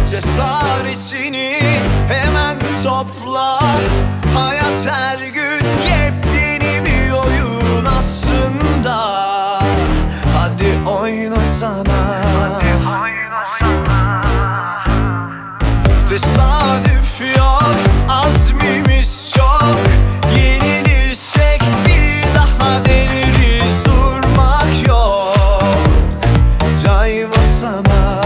Cesaretini hemen topla. Hayat her gün yepyeni bir oyun aslında. Hadi oynasana. Tesadüf yok, azmimiz çok. Yenilirsek bir daha deneriz, durmak yok. Caymasana.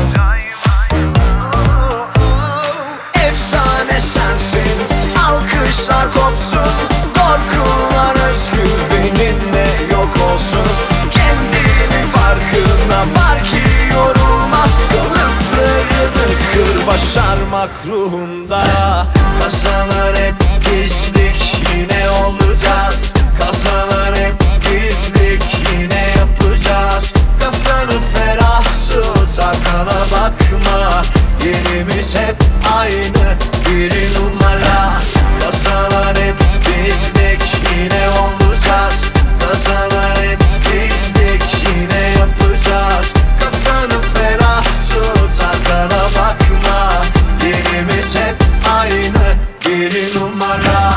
Efsane sensin, alkışlar kopsun. Korkular özgüveninle yok olsun. Kendinin farkına var ki yorulma. Kalıplarını kır, başarmak ruhunda. Kazanan hep bizdik, yine olacağız. Kazanan hep bizdik, yine yapacağız. Kafanı ferah tut, arkana bakma. Yerimiz hep aynı, bir numara. Kazanan hep bizdik, yine olacağız. Kazanan hep bizdik, yine yapacağız. Kafanı ferah tut, arkana bakma. Yerimiz hep aynı, bir numara.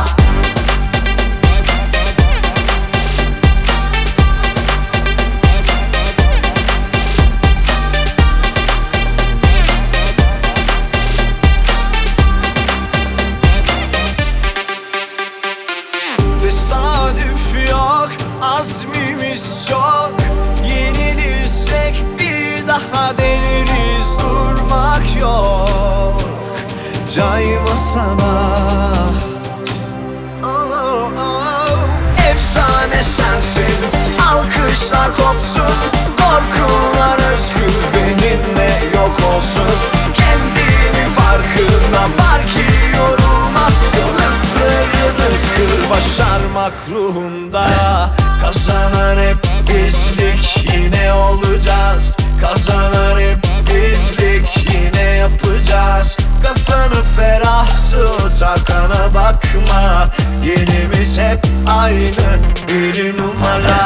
Tesadüf yok, azmimiz çok. Yenilirsek bir daha deneriz, durmak yok. Caymasana. Efsane sensin, alkışlar kopsun. Korkular özgüveninle yok olsun. Kendinin farkına var ki yorulma. Kalıplarını kır, başarmak ruhunda. Kazanan hep bizdik, yine olacağız. Kazanan hep bizdik, yine yapacağız. Kafanı ferah tut, arkana bakma. Yerimiz hep aynı, bir numara.